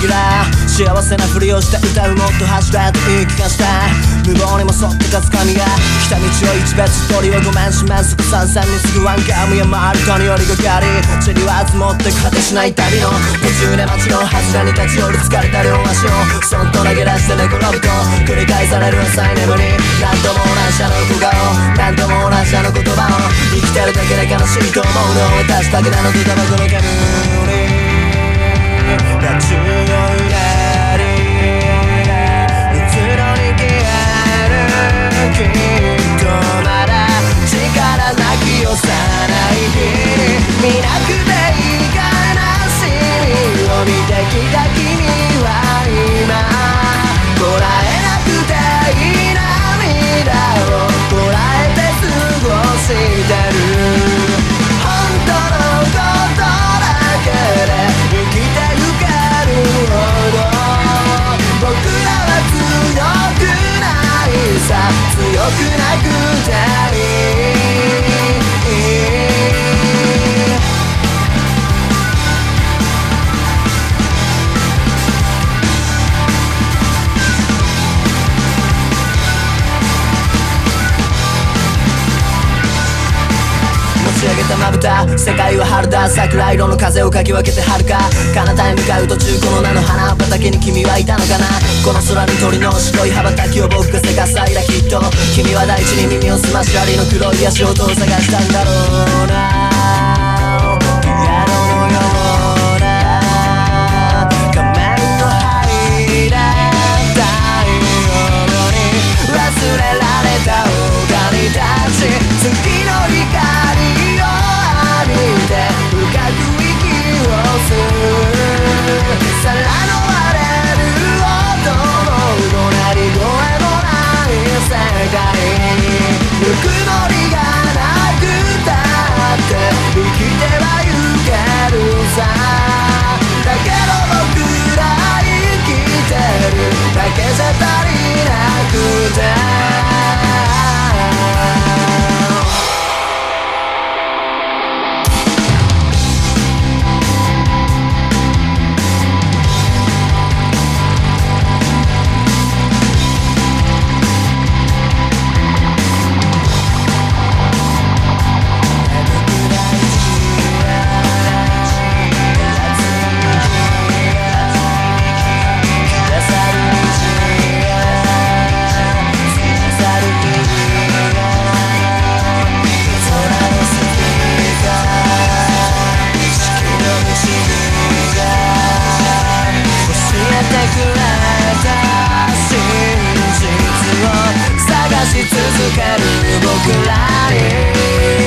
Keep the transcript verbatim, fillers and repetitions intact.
ギュラー幸せなふりをして歌うもっと走れと言い聞かせて無謀にも沿ってかつかみが来た道を一別鳥はごめんしめんそこさんさんにすぐワンガム山ある谷よりがかり塵は積もって果てしない旅の途中で街の柱に立ち寄る疲れた両足をそっと投げ出して寝転ぶと繰り返される浅い眠り何度も同じあの小顔何度も同じあの言葉を生きてるだけで悲しいと思うのを私だけなのとタバコの煙が宙を揺れきっとまだ力なき幼い日に見なくていい悲しみを見てきた君は今こらえなくていい涙をこらえて過ごしてる本当のことだけで生きてゆけるほど僕らは強くないさ強くなくていい持ち上げたまぶた世界は春だ桜色の風をかき分けて遥か彼方へ向かう途中この名の花畑に君はいたのかなこの空に鳥の白い羽ばたきを僕がせかす間きっと君は大地に耳を澄ましありの黒い足音を探したんだろうなピアノのような仮面の入ら太陽に忘れられた狼たち月の光を浴びて深く息を吸う皿の割れる音も鳴り声もない世界ぬくもりがなくたって生きてはゆけるさだけど僕ら生きてるだけじゃ足りなくてし続ける僕らに